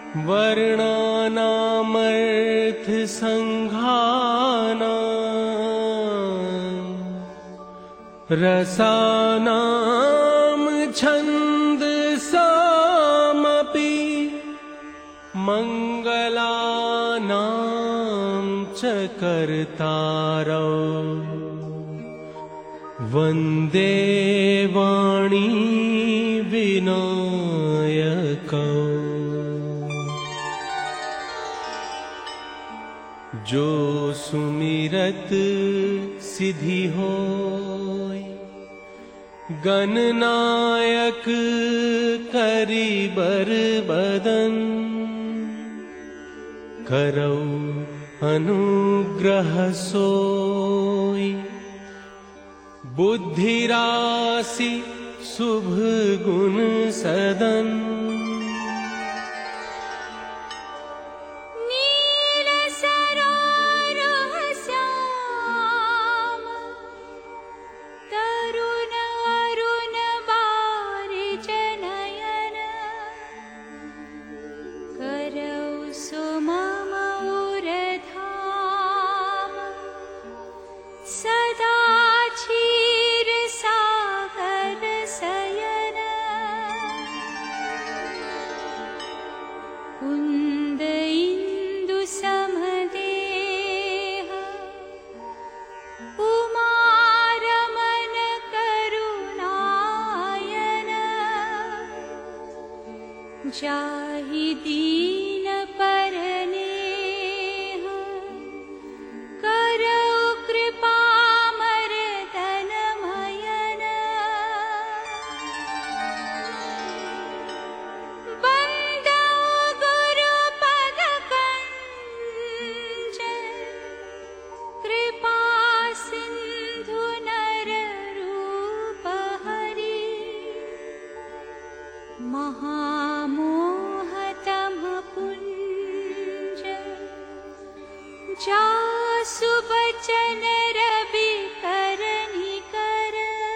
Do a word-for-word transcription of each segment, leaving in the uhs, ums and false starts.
वर्णानामर्थ संघानां रसानां छन्दसामपि मंगलानां च कर्तारौ वन्दे वाणी विनायकौ। जो सुमिरत सिद्धि होय गणनायक करिबर बदन करौ अनुग्रह सोय बुद्धि राशि शुभ गुण सदन। जाहि दीन परनेह करौ कृपा मर्दन मयन। बंदौ गुरु पद कंज कृपा सिंधु नर रूप हरि महा जासु बचन रवि कर निकर।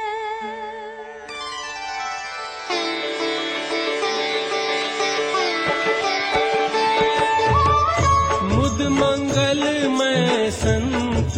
मुद मंगल में संत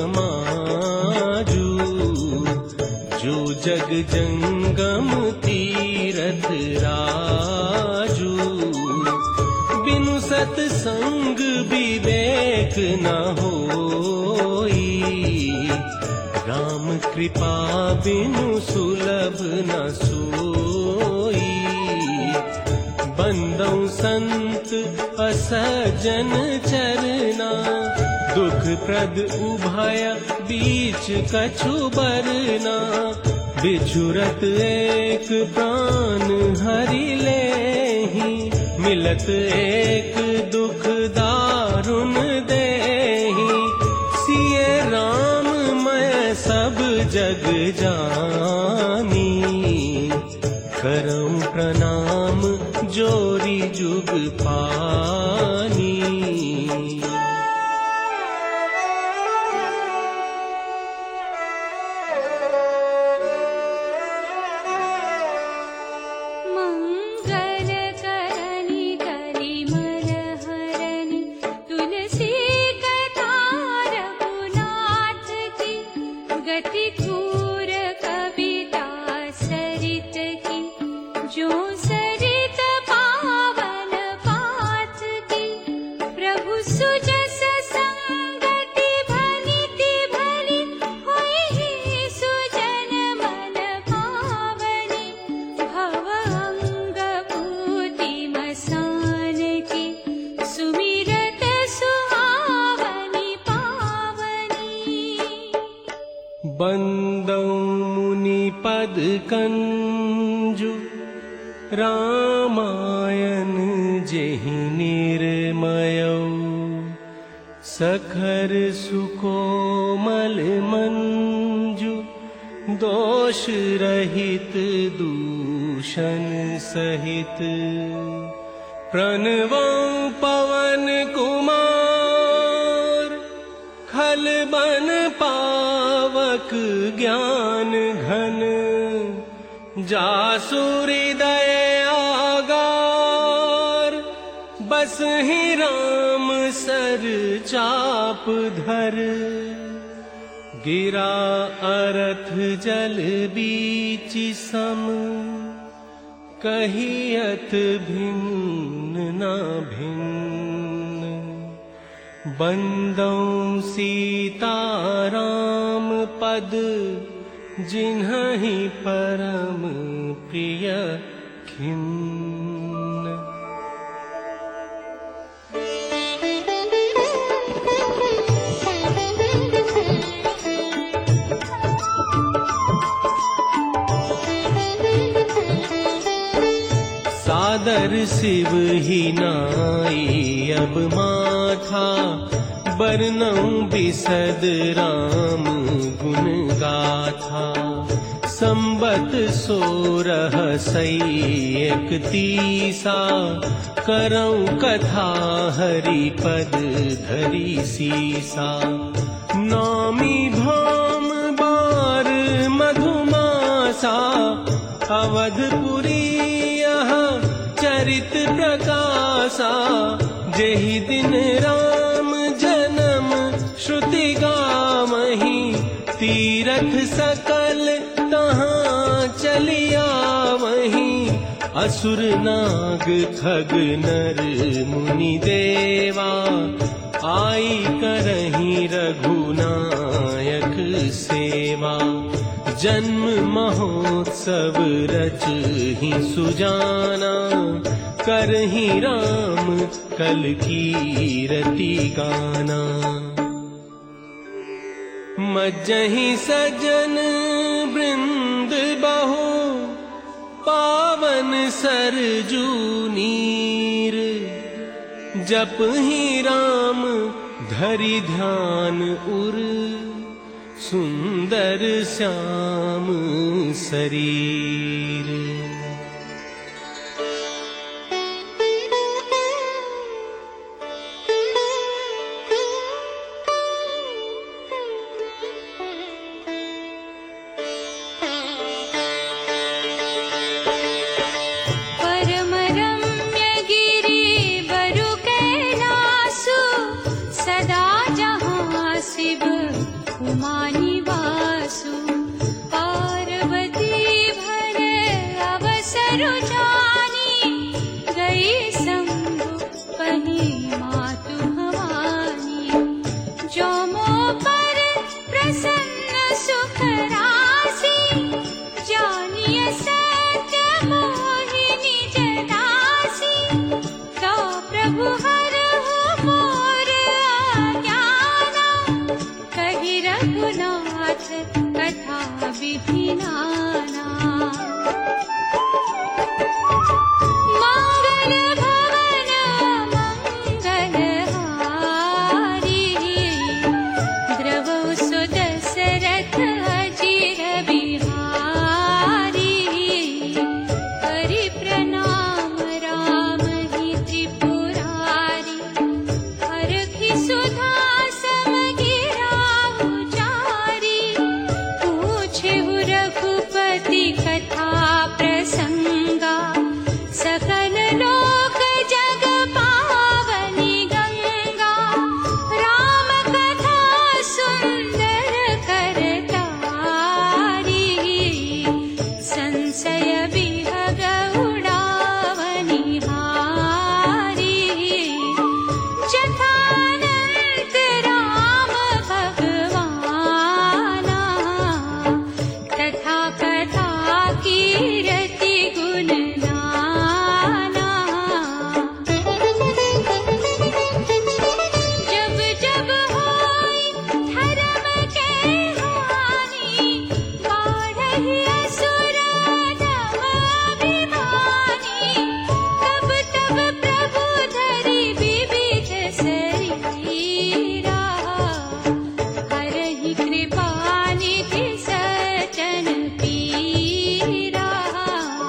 समाजू जो जग जंगम तीरथ राजू बिनु सतसंग विवेक न होई राम कृपा बिनु सुलभ न सोई। बंदौ संत असजन चरना दुख प्रद उभय बीच कछु बरना बिछुरत एक प्राण हरि लेहि मिलत एक दुख दारुण देहि। सिए राम मैं सब जग जानी करऊं प्रणाम जोरी जुग पानी। बंदौ मुनि पद कंजु रामायण जेहि निर्मयौ सखर सुकोमल मंजु दोष रहित दूषण सहित। प्रणवौ पवन कुमार खल बन पावक ज्ञान घन जासु हृदय आगार कहीं राम सर चाप धर, गिरा अरथ जल बीच सम, कहियत भिन्न न भिन्न। बंदौ सीता राम पद, जिन्हि परम प्रिय खिन्न। सादर शिव ही नाई अब माथा, बरनऊं बिसद राम गुण गाथा। संबत सोरह सई एकतीसा, करऊं कथा हरि पद धरी सीसा। नौमी भौम बार मधुमासा, अवधपुरी चरित प्रकाशा। जेहि दिन राम जन्म श्रुति गावहीं, तीरथ सकल तहाँ चलिया वहीं। असुर नाग खग नर मुनि देवा, आई करहीं रघुनायक सेवा। जन्म महोत्सव रचहि सुजाना, करहि राम कल कीरति गाना। मज्जहि सजन वृंद बहु, पावन सरजू नीर। जपहि राम धरि ध्यान उर, सुंदर श्याम शरीर। परम रम्य गिरि बरु कैलासु, सदा जहाँ शिव उमा निवासु। पार्वती भर अवसर जानी, गई शंभु पहि मातु भवानी। जो मोह पर प्रसन्न सुख राशि, जानिय सत्य मोहि निज दासी। तो प्रभु हरहु मोर अज्ञाना, कहि रघुनाथ कथा विधि नाना। मंगल भवन मंगल हारी, द्रवौ सुदशरथ अजिर बिहारी। करि प्रणाम राम ही त्रिपुरारी, हरखि सुधा सम गिराहु चारी। पूछेहु रघुपति कथा प्रसंगा, सकल लोक जग पावनी गंगा। राम कथा सुंदर करतारी, संशय विहग उड़ावनी हारी। जथानंत राम भगवाना, तथा कथा कीरति गुण नाना। जब जब होई धर्म के हानि, बाढ़हि असुर धम अभिमानी। तब तब प्रभु धरि विविध शरीरा, हरहि कृपा निधि सजन पीरा।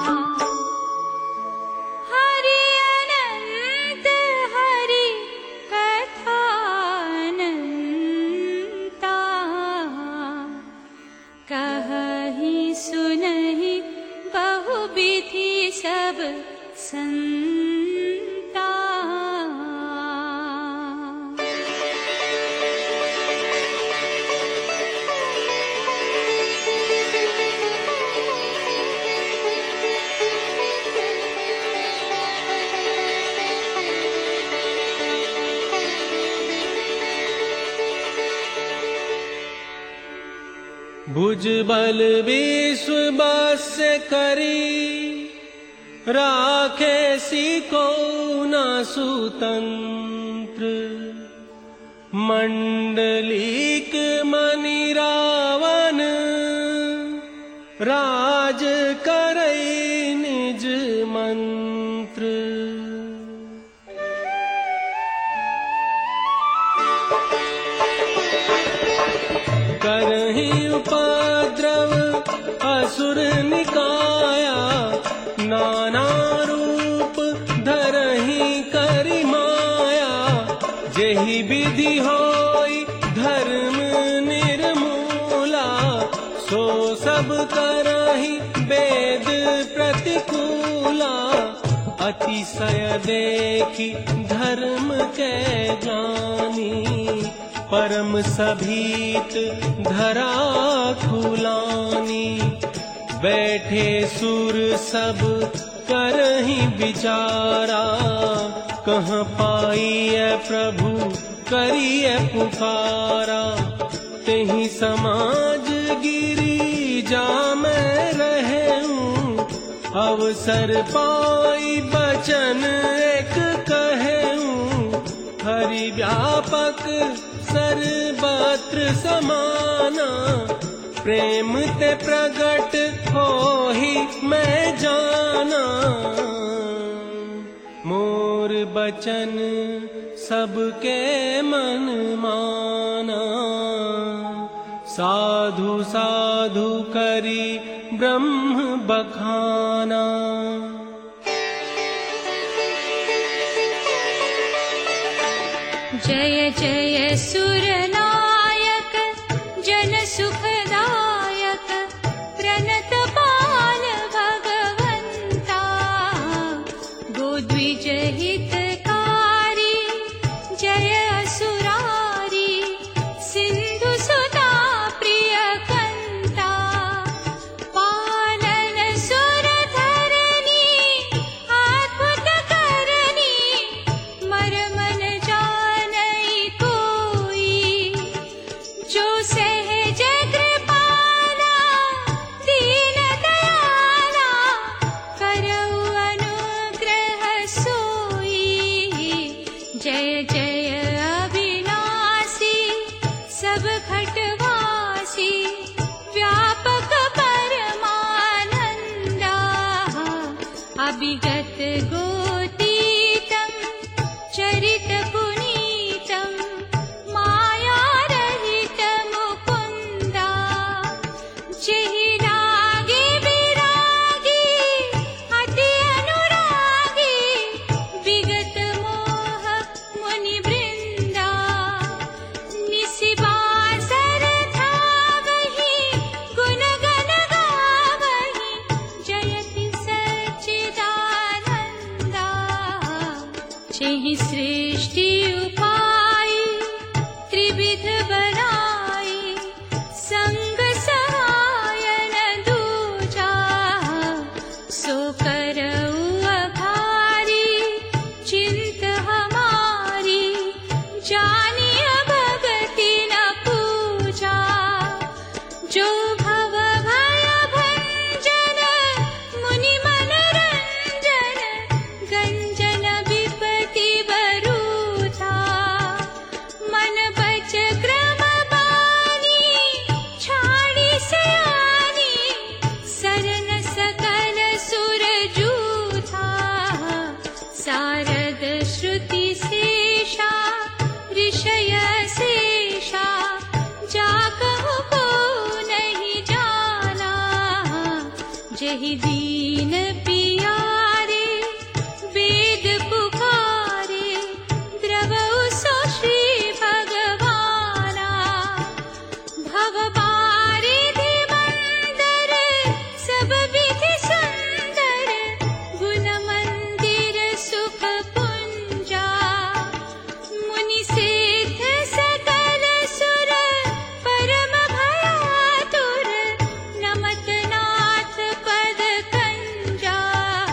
भुजबल विश्ववास्य करी राखे सिको न सुतंत्र मंडलीक मनि रावण राज करई निज मंत्र करहि उपद्रव असुर निकाया नाना रूप धरहि करि माया जेहि विधि होई धर्म निर्मूला सो सब करहि वेद प्रतिकूला अतिशय देखी धर्म के ज्ञानी परम सभीत धरा खुलानी बैठे सुर सब करहि विचारा कहाँ पाइए प्रभु करिए पुकारा तेहि समाज गिरी जा मैं रहूं अवसर पाई बचन एक कहूं हरि व्यापक सर्वत्र समाना प्रेम ते प्रगट होहि मैं जाना मोर बचन सबके मन माना साधु साधु करी ब्रह्म बखाना जय जय सुरनायक जन सुखदायक प्रणत पाल भगवंता गोद्विज हितकारी जय असुरारी सिंधु सुता प्रिय कंता पालन सुर धरनी अद्भुत करनी मरमन जानई कोई जो सहज कृपाला दीन दयाला करऊ अनुग्रह सोई जय जय अविनाशी सब घटवासी व्यापक परमानंदा अभिगत गोतीतम चरित पुनीतम माया रहित मुकुंदा जेहि रागी विरागी अति अनुरागी विगत मोह मुनि वृंदा निशिबासर धावहि गुण गण गावहि जयति सच्चिदानंदा जेहि सृष्टि उपाय त्रिविध बनाई संग सहायन दूजा सो करऊ अघारी चिंत हमारी जानिय भगति न पूजा जो भव भय भंजन मुनि मनरंजन गंजन विपति बरूथा मन बच क्रम बानी छाड़ी सयानी सरन सकल सुर जूथा सारद श्रुति शेषा ऋषय शेषा जाकहु को नहीं जाना जहि दीन पियारे वेद पुकारे द्रवउ सो श्री भगवाना भव बारिधि मंदर सब विधि सुंदर गुण मंदिर सुख पुंजा मुनि सिद्ध सकल सुर परम भयातुर नमत नाथ पद कंजा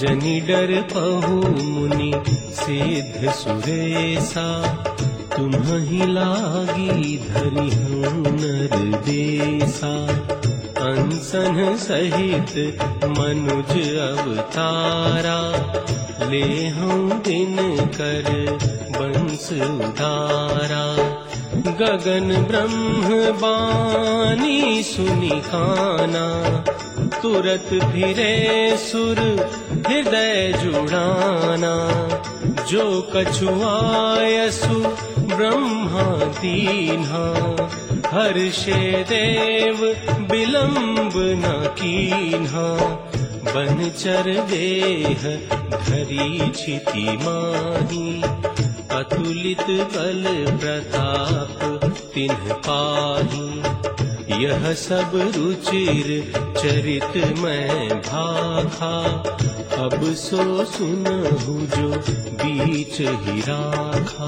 जनि डर पहु मुनि सिद्ध सुरेसा, तुम्हि लागी धरिहं नर देसा। अंसन सहित मनुज अवतारा, लेहं दिन कर बंस उदारा। गगन ब्रह्म बानी सुनि काना, तुरत फिरे सुर हृदय जुड़ाना। जो कछु आयसु ब्रह्मा दीन्हा, हर्षे देव बिलंब न कीन्हा। बनचर देह धरी छिति माही, अतुलित बल प्रताप तिन्ह पाही। यह सब रुचिर चरित मैं भाखा, अब सो सुनहु जो बीच ही राखा।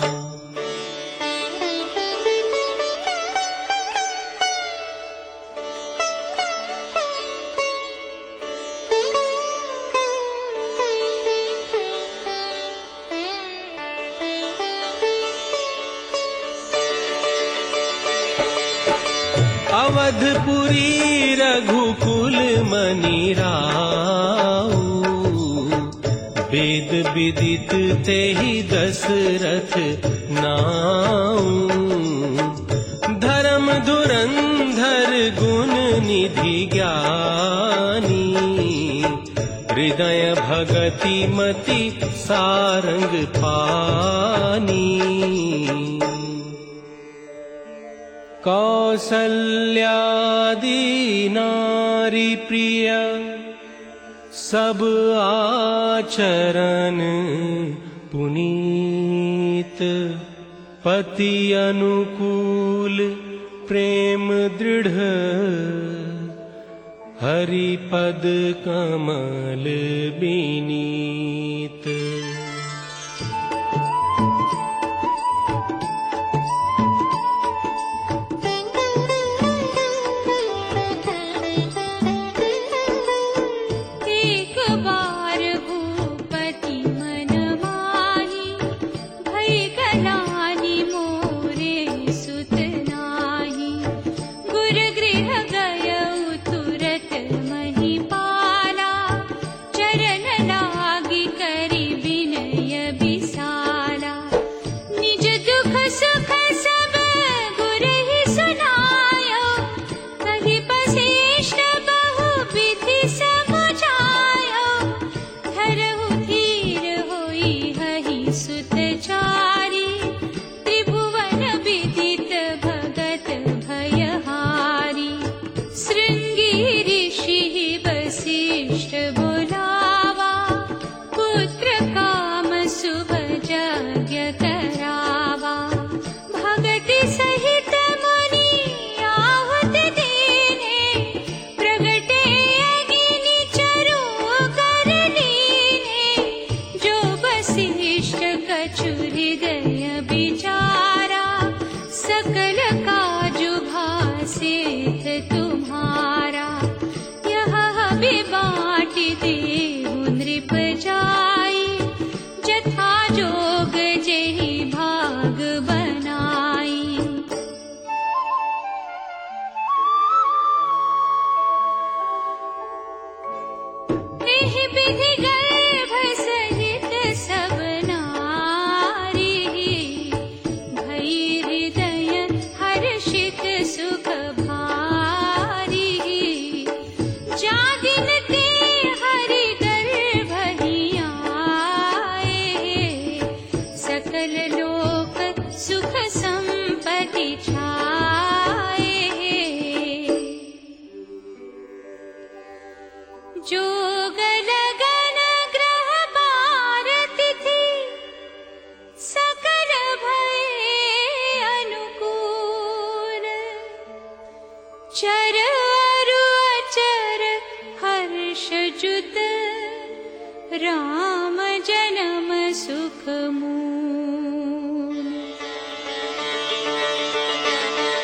अवधपुरी रघुकुल मनि राऊ, वेद विदित तेहि दशरथ नाऊ। धर्म धुरंधर गुण निधि ज्ञानी, हृदय भगति मति सारंग पानी। कौसल्यादि नारी प्रिय, सब आचरण पुनीत। पति अनुकूल प्रेम दृढ़, हरि पद कमल बिनीत। राम जन्म सुख मूल।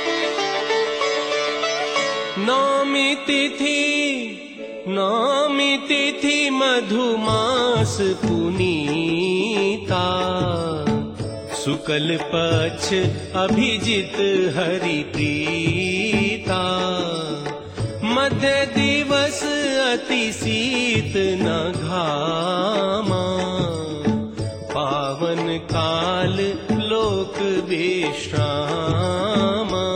नौमी तिथि नौमी तिथि मधुमास पुनीता, शुक्ल पक्ष अभिजित हरि प्रीता। मध्य दिवस अति शीत न घामा, पावन काल लोक विश्रामा।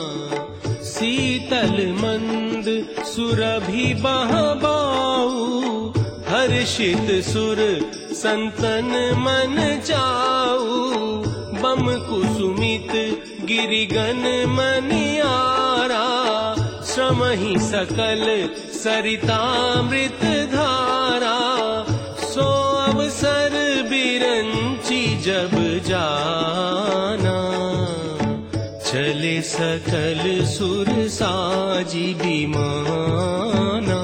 शीतल मंद सुरभि बहबाऊ, हर्षित सुर संतन मन जाऊ। बम कुसुमित गिरिगन मनियारा, श्रम ही सकल सरितामृत धारा। सो अवसर बिरंची जब जाना, चले सकल सुर साजी विमाना।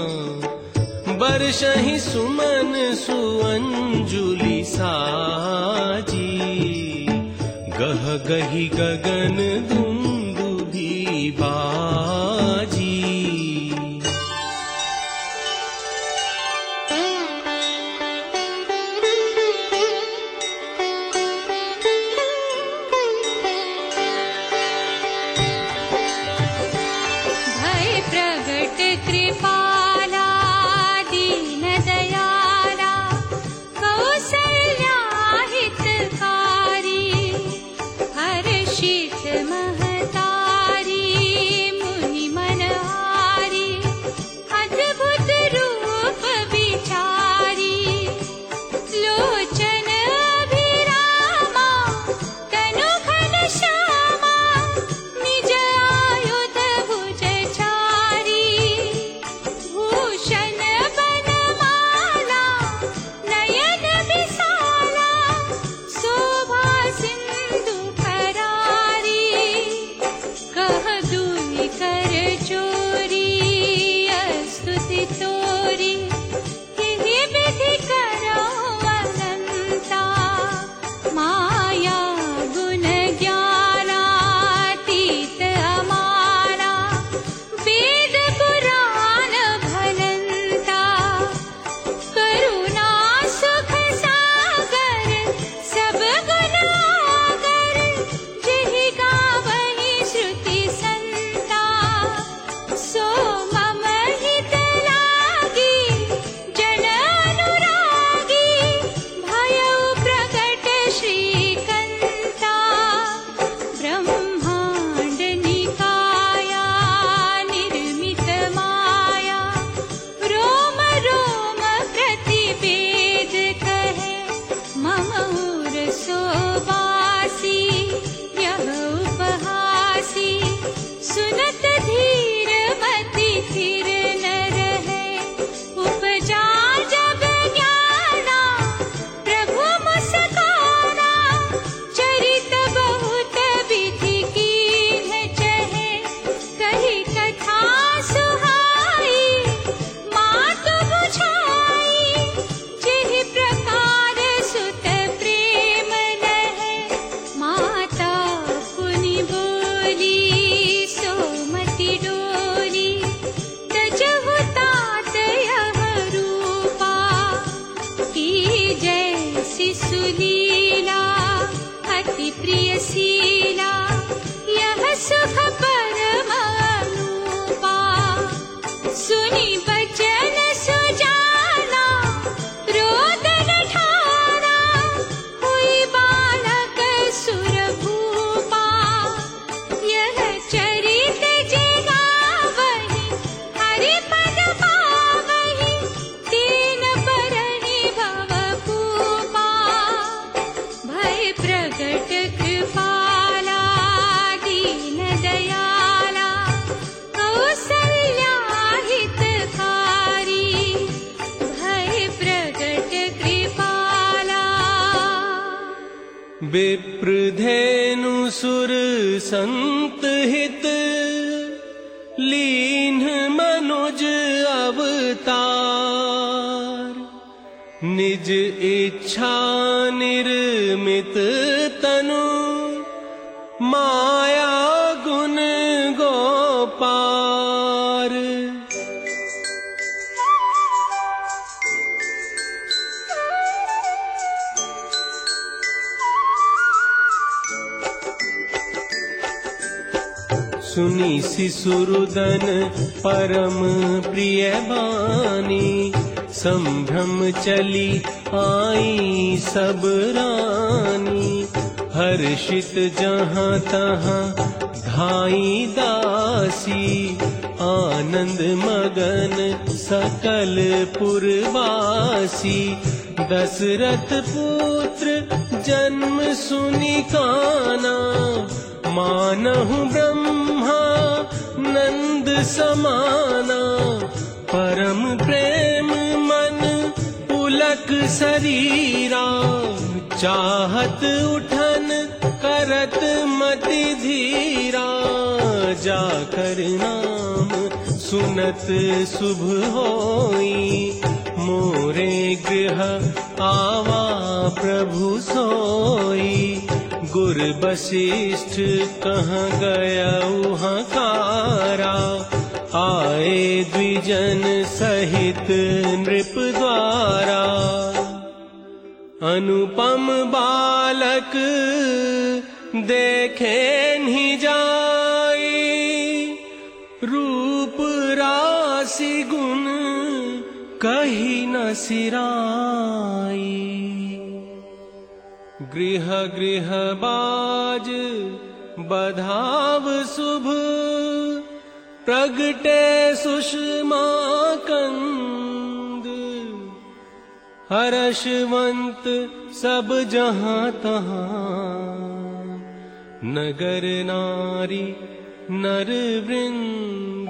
बरसहि सुमन सुअंजुलि साजी, गह गही गगन दुंदुभि बाजी। भय प्रगट कृपाला दीन दयाला, कौसल्या हितकारी। हर्षित महतारी मुनि मनहारी, अद्भुत रूप विचारी। लोचन अभिरामा तनु घनश्यामा, निज आयुध भुज चारी। भूषण बनमाला नयन विशाला, शोभा सिंधु फरारी। कह दूहि कर चोरी स्तुति तोरी, यही विधि करो अनंता। माया गुण ज्ञानातीत अमारा, वेद पुराण भनंता। करुणा सुख सागर सब गुण आगर, जेहि गावहि श्रुति संता। सो मम हित लागी जन अनुरागी, भयउ प्रगट श्रीकंता। ब्रह्मांड निकाया निर्मित माया, रोम रोम प्रतिवेद कहे। मम उर सोबासी यह उपहासी, सुनत धीर मति थिर न रहे। उपजा जब ज्ञाना प्रभु मुस्काना, चरित बहुत विधि कीन्ह चहे। कही कथा सुहाई मातु बुझाई, जेहि प्रकार सुत प्रेम लहे। माता पुनि बोली सोमति डोली, तजहु तात यह रूपा। की जैसी सुलीला अति प्रिय शीला, यह सुख परम अनूपा। सुनि बचन सुजाना रोदन ठाना, हुई बालक सुर भूपा। यह चरित जे गावहि, हरि पद पावहि। दीन परहि भव भूपा, भय प्रगट कृपाला दीन दयाला। कौसल्या हितकारी, भय प्रगट कृपाला। विप्रधेनु सुर संत हित, लीन्ह मनुज अवतार। निज इच्छा निर्मित तनु, माया गुण गोपार। सुनी शिशुरुदन परम प्रिय बानी, संभ्रम चली आई सब रानी। हर्षित जहाँ तहाँ धाई दासी, आनंद मगन सकल पुरवासी। दशरथ पुत्र जन्म सुनि काना, मानहु ब्रह्मा नंद समाना। परम प्रेम मन पुलक शरीरा, चाहत उठन करत मति धीरा। जाकर नाम सुनत शुभ होई, मोरे गृह आवा प्रभु सोई। गुर वशिष्ठ कहाँ गया उहाकारा, आए द्विजन सहित नृप द्वारा। अनुपम बालक देखे नहीं जाई, रूप राशि गुण कही न सिराई। गृह गृह बाज बधाव शुभ, प्रगटे सुषमा कंद। हर्षवंत सब जहाँ तहाँ, नगर नारी नर वृंद।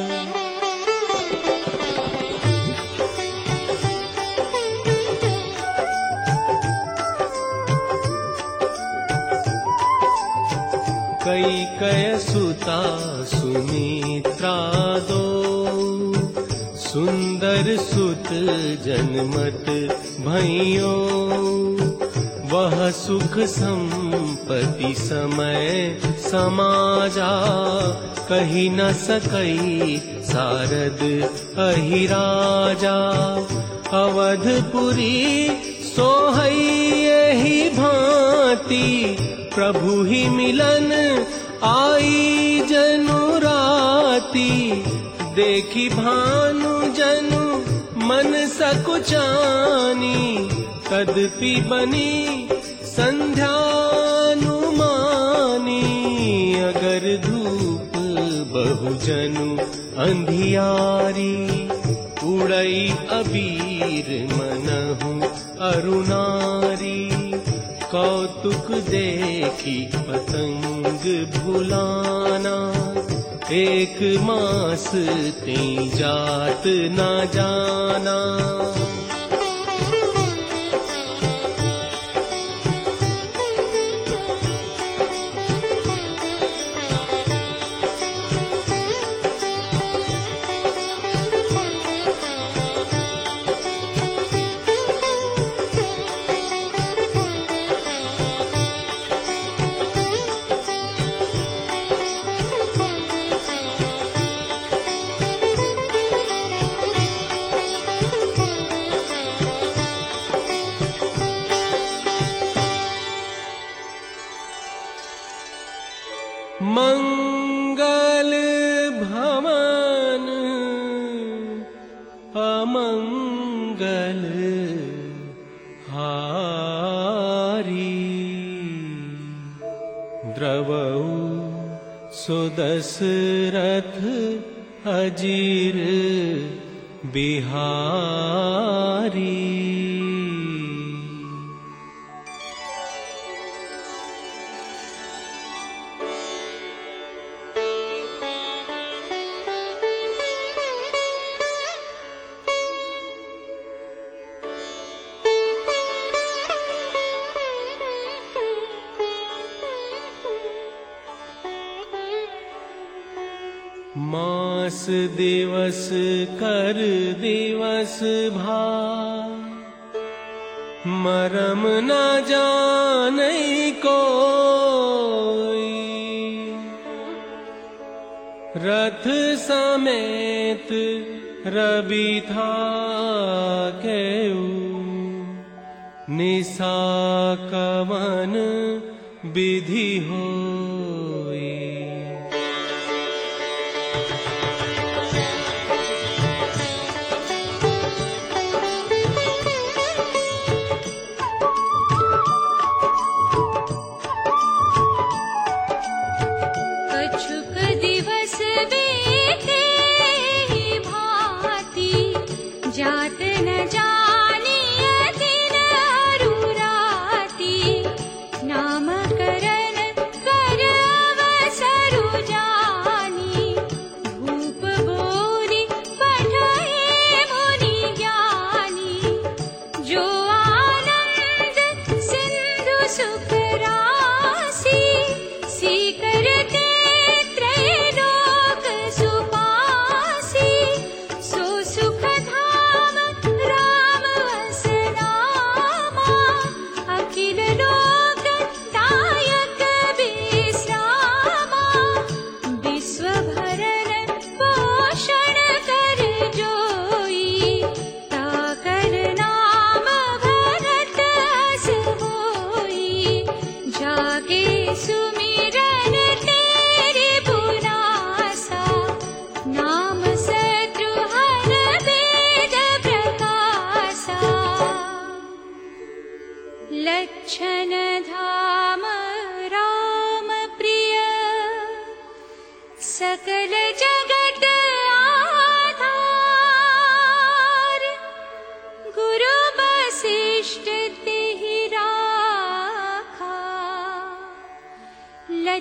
कैकेयी सुता सुमित्रा दो, सुंदर सुत जनमत भइयो। वह सुख संपत्ति समय समाजा, कही न सकई सारद अहिराजा। अवधपुरी सोहई यही भांति, प्रभु ही मिलन आई जनु राती। देखी भानु जनु मन सकुचानी, तदपि बनी संध्यानुमानी। अगर धूप बहुजनु अंधियारी, उड़ई अबीर मनहु अरुणारी। कौतुक देखी पतंग भुलाना, एक मास ते जात न जाना। मंगल भवन अमंगल हारी, द्रवऊ सुदशरथ अजीर बिहारी। मास दिवस कर दिवस भा, मरम न जाने कोई। रथ समेत रवि था केऊ, निशा कवन विधि होई।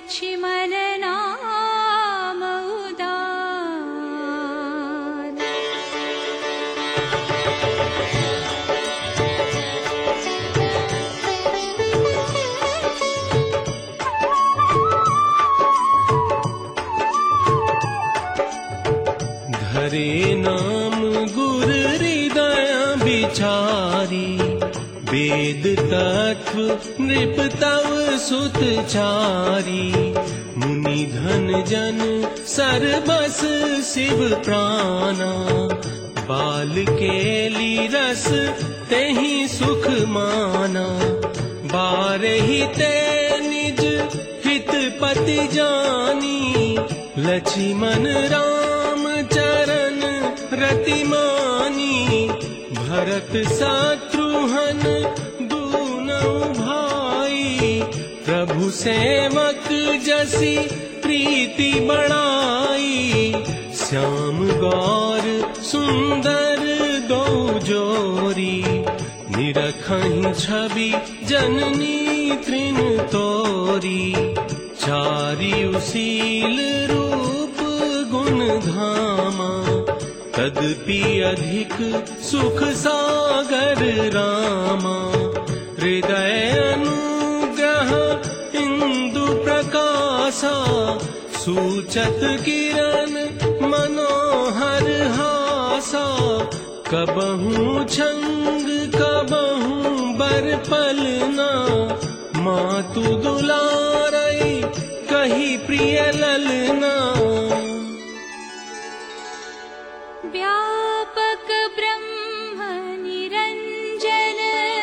लक्ष्मण नाम उदार। धरे नाम गुर हृदय बिचारी, वेद तत्व नृप तव सुतचारी। मुनि धन जन सर्वस शिव प्राणा, बाल केली रस तेहि सुख माना। बारहि ते निज हित पति जानी, लक्ष्मण राम चरण रति मानी। भरत शत्रुघ्न दूनौ भाई, प्रभु सेवक जसी प्रीति बढ़ाई। श्याम गौर सुंदर दो जोरी, निरखहि छवि जननी तृण तोरी। चारियु शील रूप गुण धामा, तदपि अधिक सुख सागर रामा। हृदय अनुग्रह इंदु प्रकाशा, सूचत किरण मनोहर हासा। कबहू छंग कबहू बर पलना, मातु दुलारई कही प्रिय ललना। व्यापक ब्रह्म निरंजन,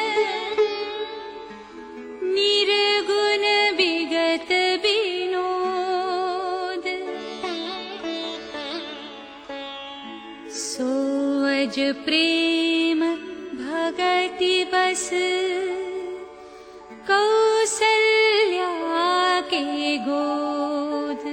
निर्गुण विगत विनोद। सोअज प्रेम भगति बस, कौसल्या के गोद।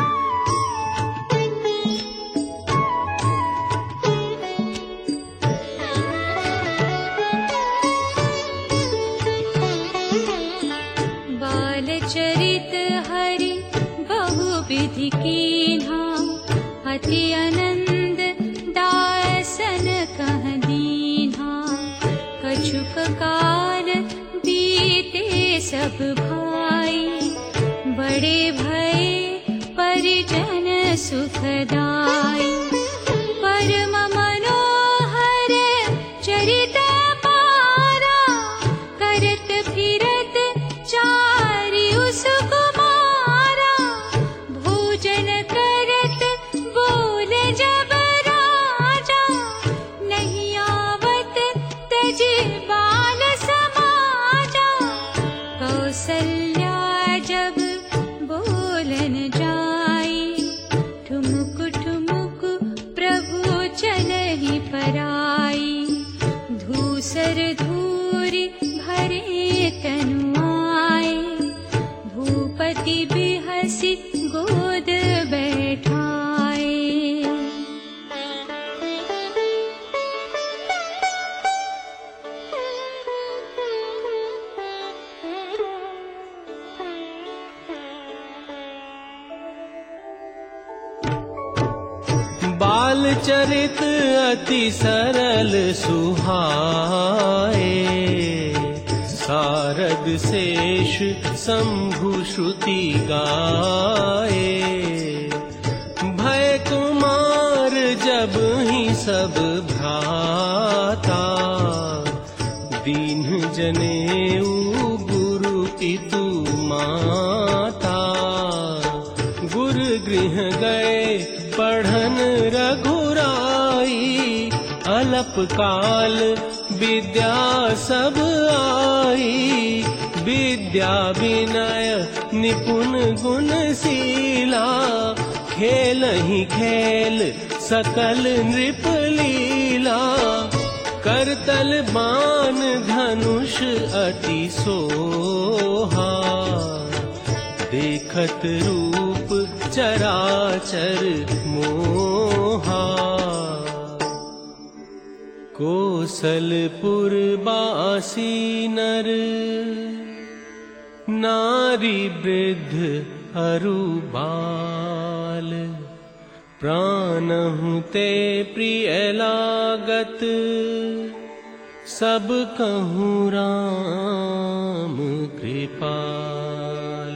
बालचरित हरि बहुविधि कीन्हा, अति आनंद दासन कह दीन्हा। कछुक काल बीते सब भाई, बड़े भय परिजन सुखदाई। परम मनोहर चरित पारा, करत फिरत चारियु सुकुमारा। भोजन करत बोले जब राजा, नहीं आवत तजी बाल समाजा। कौसल्या जब बोलन जाई, ठुमुक ठुमुक प्रभु चलहि पराई। धूसर धूरि भरे तनु आए, भूपति बिहसी गोद बैठाए। बाल चरित अति सरल सुहाए, सारद शेष शंभु श्रुति गाए। भय कुमार जब ही सब भ्राता, दीन जनेऊ गुरु पितु माता। गुर गृह गए पढ़न रघुराई, अल्प काल विद्या सब आई। विद्या विनय निपुण गुणशीला, खेल ही खेल सकल नृप लीला। करतल बाण धनुष अति सोहा, देखत रूप चराचर मोहा। कोसलपुर बासी नर, नारी वृद्ध अरु बाल। प्राणहु ते प्रिय लागत, सब कहूँ राम कृपाल।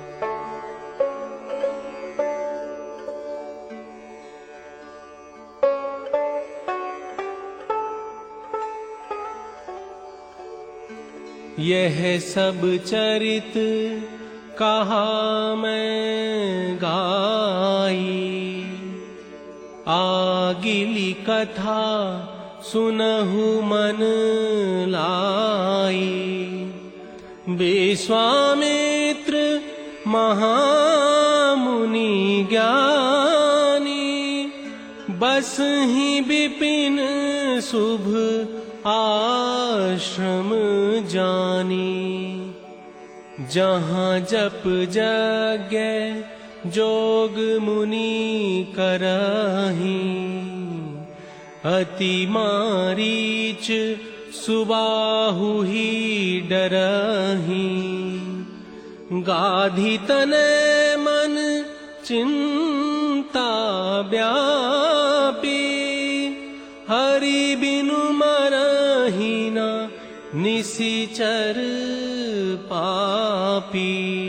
यह सब चरित कहा मैं गाई, आगिली कथा सुनहु मन लाई। विश्वामित्र महामुनि ज्ञानी, बसहि विपिन शुभ आश्रम जानी। जहाँ जप यज्ञ जोग मुनि करहीं, अति मारीच सुबाहु ही डरहीं। गाधी तने मन चिंता व्यापी, हरि बिनु मरहि न निशिचर पापी।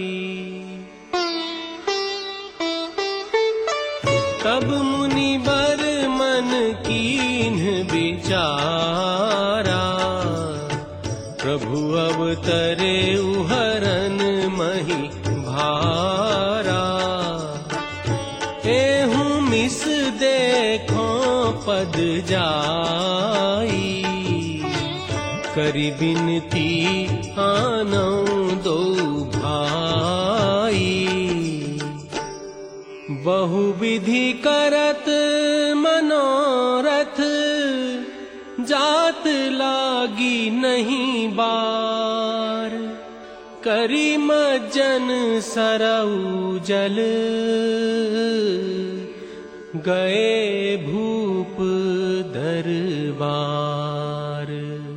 तब मुनि बर मन कीन्ह विचारा, प्रभु अवतरे हरन मही भारा। एहू मिस देखो पद जाई, करी बिनती आनौ दो भाई। बहु विधि करत मनोरथ, जात लागी नहीं बार। करी मज्जन सरऊ जल, गए भूप दरबार।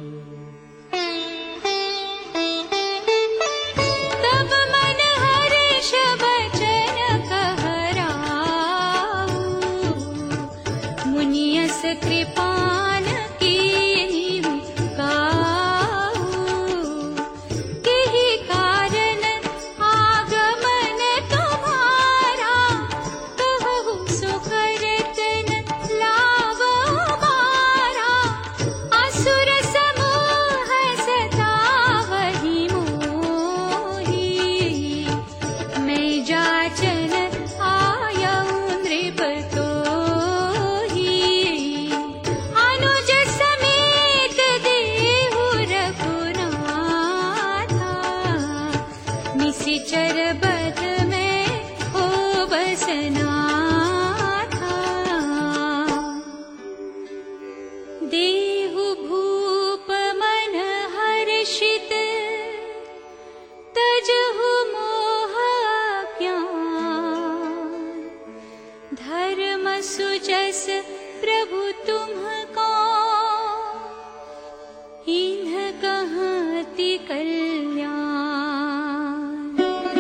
तब मन हर्ष बचन कहराऊ, मुनियस कृपान कीन्हि गाऊ। केहि कारण आगमन तुम्हारा, कहु सो करतन लाव हमारा। असुर समूह सतावहि मोहि, मैं जाचन आयऊ नृप तोहि। अनुज समेत देहु रघुनाथा, निशिचर बध में हो बसनाथा। देहु भूप मन हर्षित, तजहु मोह ज्ञान। धर्म सुजस प्रभु तुम्हको, इन्ह कहति कल्याण।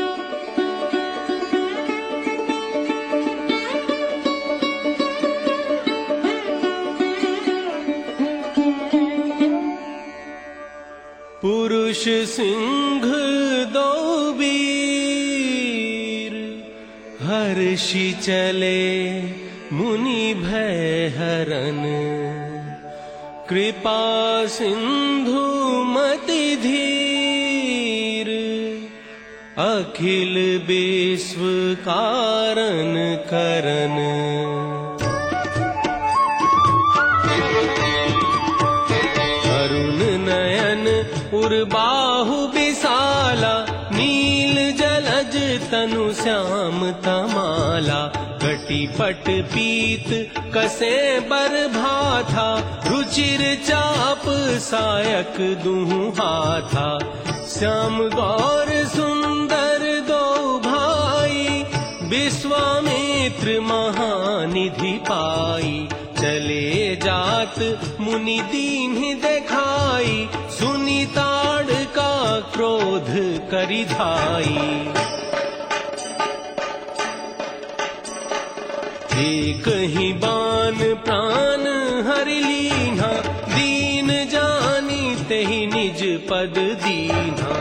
पुरुष सिंह दो वीर, हर्षि चले मुनि भय हरन। कृपा सिंधु मति धीर, अखिल विश्व कारण करन। अरुण नयन उर्बाहु विशाला, नील जलज तनु श्याम तमाला। कटिपट पीत कसे बर भाथा, रुचिर चाप सायक दुहु हाथा। श्याम गौर सुंदर दो भाई, विश्वामित्र महानिधि पाई। चले जात मुनि दीन्ह देखाई, सुनी ताड़ का क्रोध करि धाई। एक ही बान प्राण हरि लीन्हा, दीन जानी तेहि निज पद दीन्हा।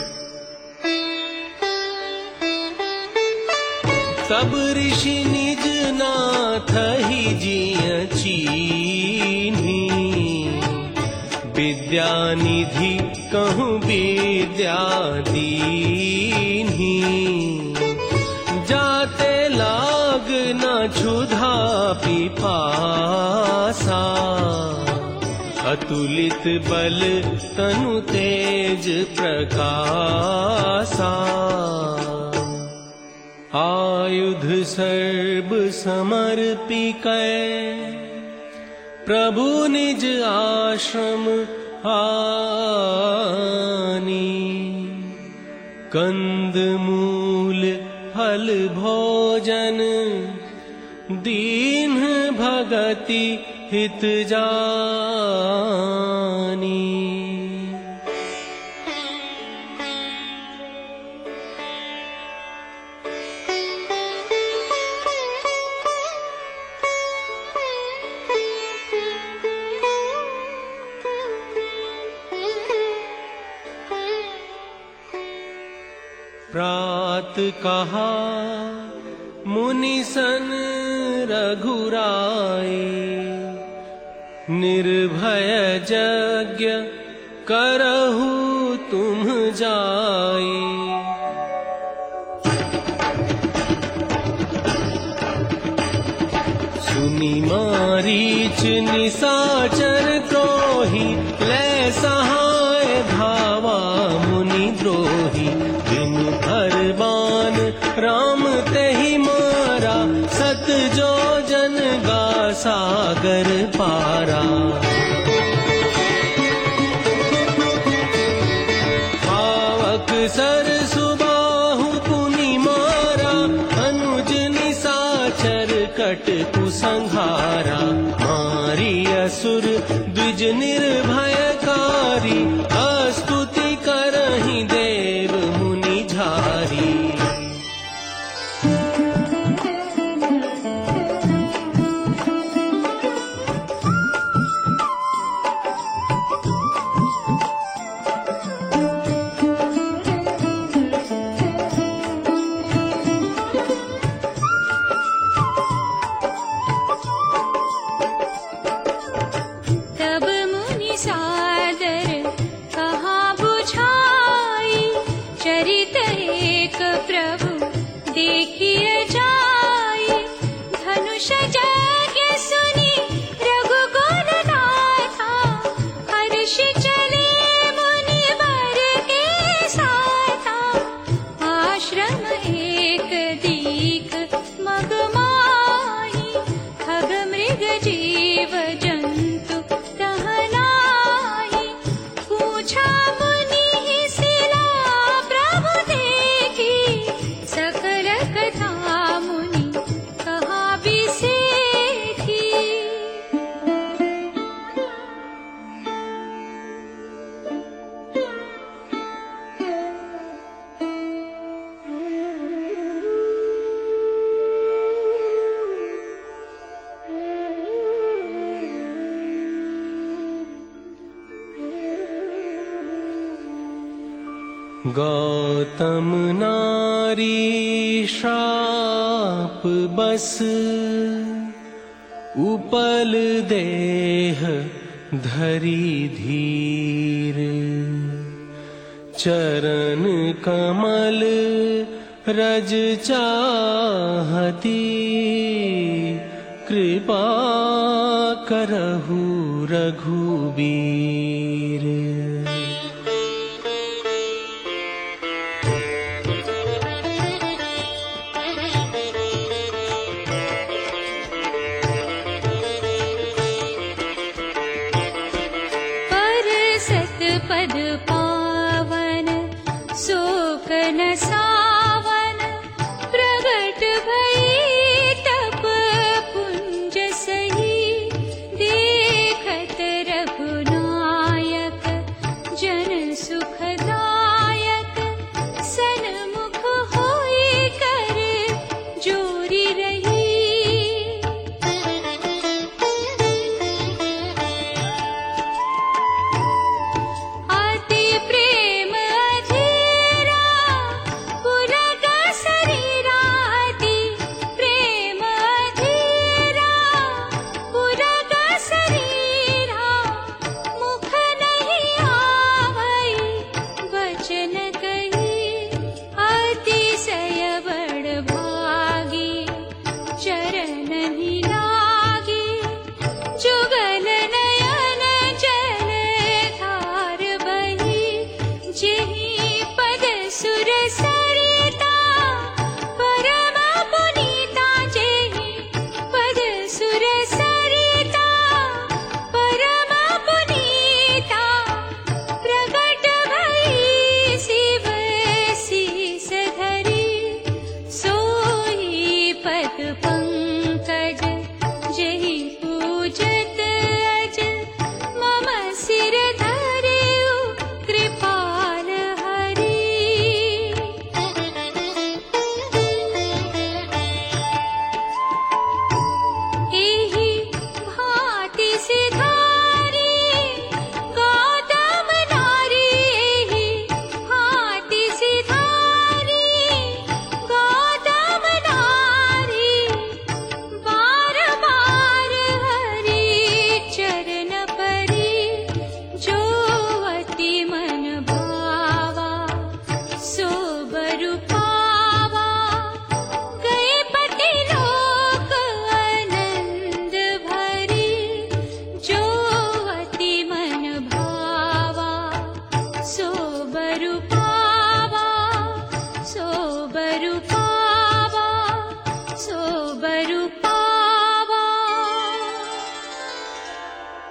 तब ऋषि निज नाथ ही जिय चीन्ही, विद्या निधि कहूँ विद्या दीन्ही। जाते लाग न क्षुधा पिपासा, अतुलित बल तनु तेज प्रकाशा। आयुध सर्ब समर्पिकै, प्रभु निज आश्रम आनी। कंद मूल फल भोजन, दीन भगति हित जानी। प्रात कहा मुनि सन रघुराई, निर्भय यज्ञ करहु तुम जाई। सुनि मारीच निशाचर क्रोही, लै सहाय धावा मुनि द्रोही। दिन भर बान राम तेहि मारा, सत जो जन गा सागर पारा। पावक सर सुबाहु पुनि मारा, अनुज निशाचर कट कुसंहारा। मारी असुर द्विज निर्भयकारी, स्तुति करहि देव मुनि झारी। तब मुनि सादर कहा बुझाई, चरित एक प्रभु देखिए जाई। धनुष यज्ञ सुनी रघुकुल नाथा, हर्षि चले मुनि वर के साथा। आश्रम एक दीक मग माही, खग मृग जीव जंतु तह नाही। पूछा मुनि सिला प्रभु देखी, सकल कथा मुनि कहा बिसेखी। गौतम नारी श्राप बस, उपल देह धरी धीर। चरण कमल रज चाहती, कृपा करहु रघुबीर। पद पावन शोक न सावन, प्रगट भई तप पुंज सही। देखत रघुनायक जन सुखदायक, सन्मुख होई कर जोरी रही।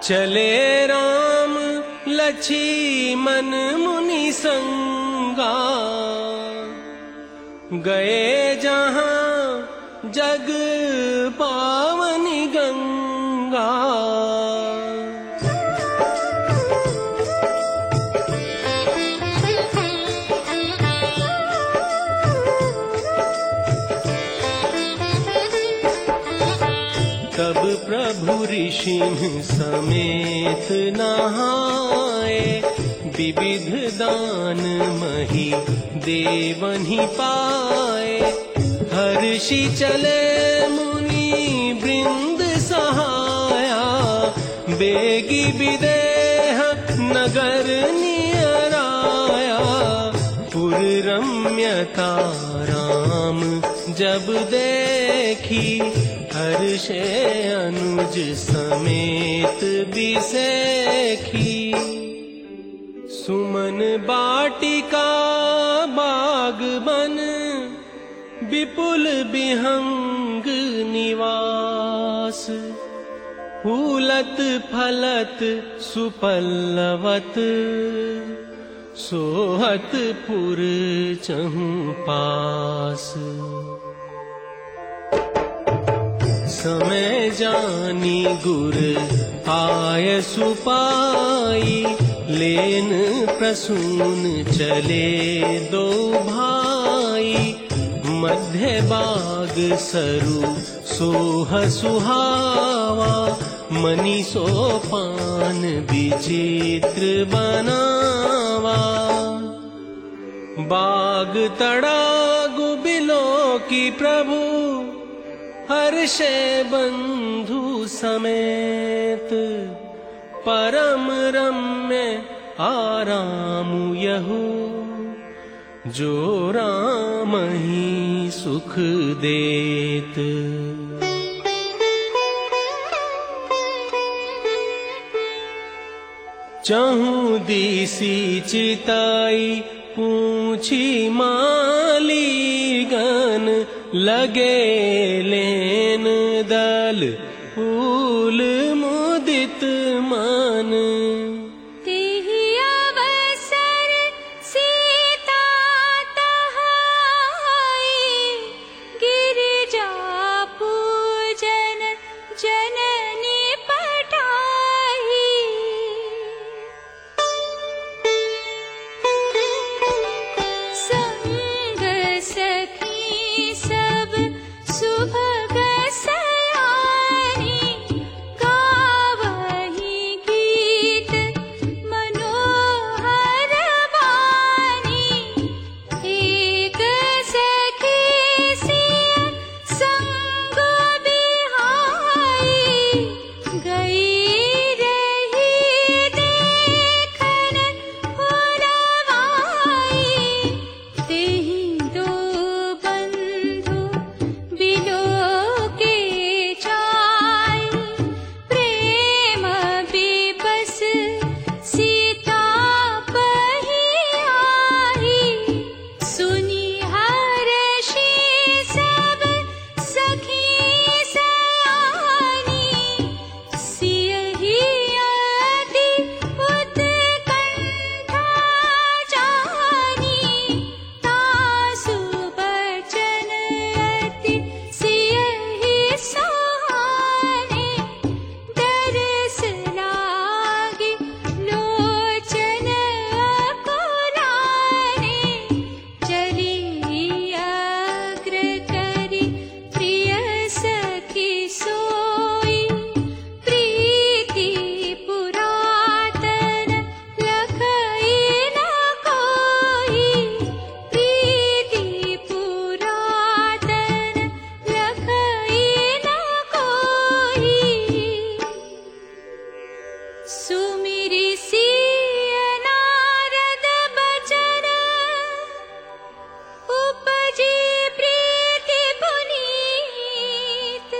चले राम लक्ष्मण मुनि संगा, गए जहाँ जग पावनी गंगा। तब प्रभु ऋषि समेत नहाए, विविध दान मही देवनि पाए। हर्षि चले मुनि वृंद सहाया, बेगी विदेह नगर नियराया। पुर रम्यता राम जब देखी, हर्षे अनुज समेत बिसेखी। सुमन बाटिका बाग बन, विपुल विहंग निवास। फूलत फलत सुपल्लवत, सोहत पुर चहु पास। समय जानी गुर आय सुपाई, लेन प्रसून चले दो भाई। मध्य बाग सरु सोह सुहावा, मनि सोपान विचित्र बनावा। बाग तड़ागु बिलो की प्रभु, हर्षे बंधु समेत। परम रम्य आराम यहु, जो राम ही सुख देत। चहु दिसी चिताई, पूछी मालीगन। लगे लेन दल फूल मुदित मन। तेहि अवसर सीता तहाई, गिरिजा पूजन जननी पठाई। संग सखी सब सुभग सयानी, गावहि गीत मनोहर वाणी। एक सखी सिय संग बिहाई, गई रही देखन फुलवाई। तेहि दो बंधु बिलो के जाई, प्रेम विबस सीता पही आई। सुनि हर्षि सब सखी सयानी, सियहि अति उत्कंठा जानी। तासु बचन अति सियहि सुहाने, दरस लागी लोचन अकुलाने। चली अग्र करी प्रिय सखी सोई, प्रीति पुरातन लखई न कोई। प्रीति पुरातन लखई न कोई। सुमिरि सिय नारद बचन, उपजी प्रीति पुनीत।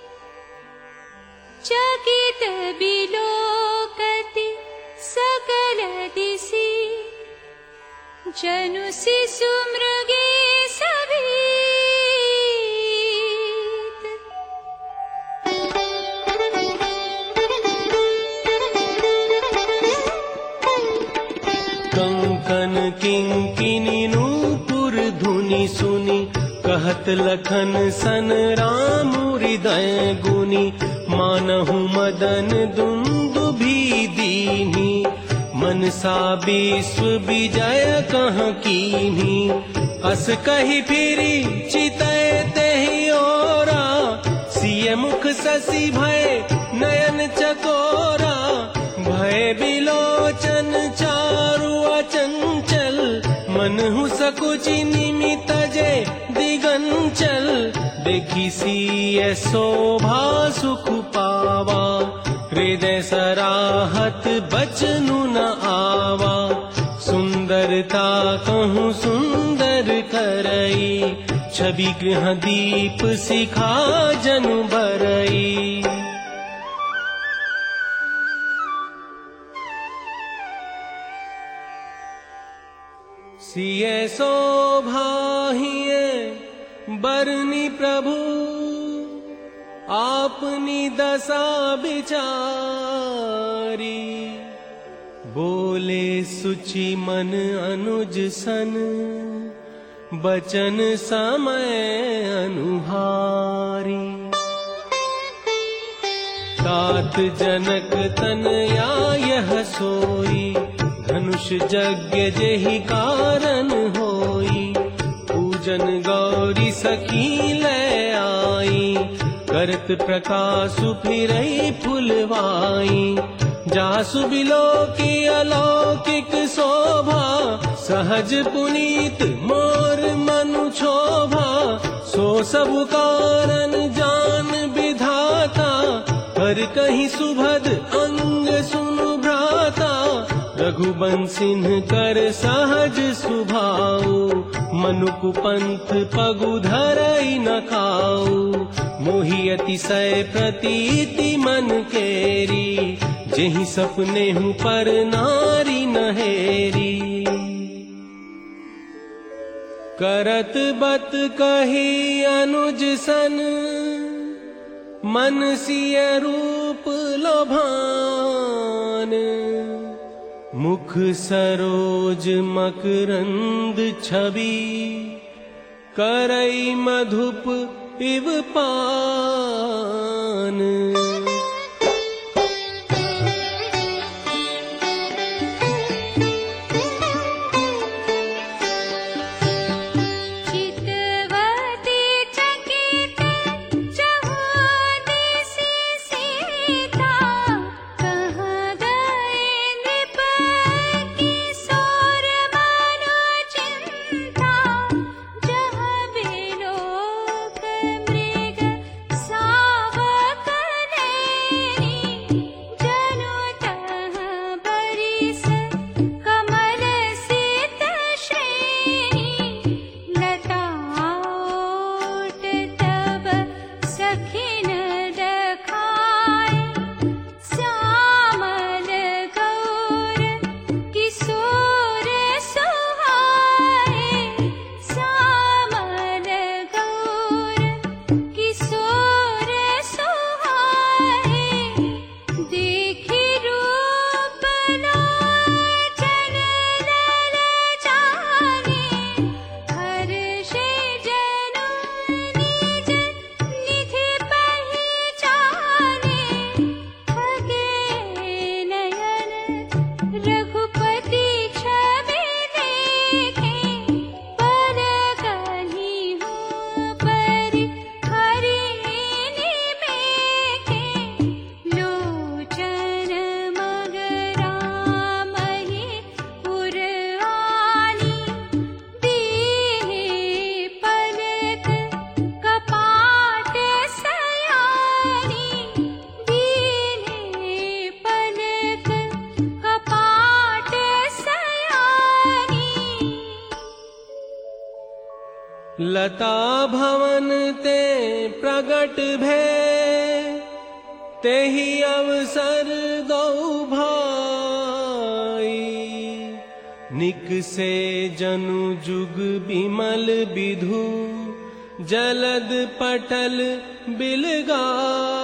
चकित बिलोकति सकल दिशि, जनु शिशु मृगी सभीत। काकन किंकिनी नूपुर धुनि सुनी, कहत लखन सन राम हृदय गुनी। मानहु मदन दुंदुभि दीन्ही, मनसा विश्व विजय कह कीन्ही। अस कहि फिरी चितय तेहि ओरा, सिय मुख शशि भय नयन चकोरा। भय बिलोचन चारु अचंचल, मनहु सकुचि निमित जे दिगंचल। देखि सिय शोभा सुख पावा, हृदय सराहत बचनु न आवा। सुंदरता कहूँ सुंदर करई, छवि गृह दीप सिखा जनु बरई। सिय शोभा हिय बरनी प्रभु, आपनी दशा विचारी। बोले सुचि मन अनुज सन, बचन समय अनुहारी। तात जनक तनया यह सोई, धनुष यज्ञ जेहि कारण होई। पूजन गौरी सखी ले आई, करत प्रकाशु फिरई फुलवाई। जासु बिलोकी अलौकिक शोभा, सहज पुनीत मोर मनु क्षोभा। सो सब कारण जान विधाता, हर कहीं सुभद अंग सुनु भ्राता। रघुबंसिन कर सहज सुभाऊ, मनुकु पंथ पगु धरई न खाऊ। मोहि अतिशय प्रतीति मन केरी, जेहि सपने हूँ पर नारी नहेरी। करत बत कही अनुज सन, मन सिय रूप लोभान। मुख सरोज मकरंद छवि, करई मधुप इव पान। लता भवन ते प्रगट भय, तेहि अवसर दो भाई। निकसे जनु जुग बिमल विधु, जलद पटल बिलगा।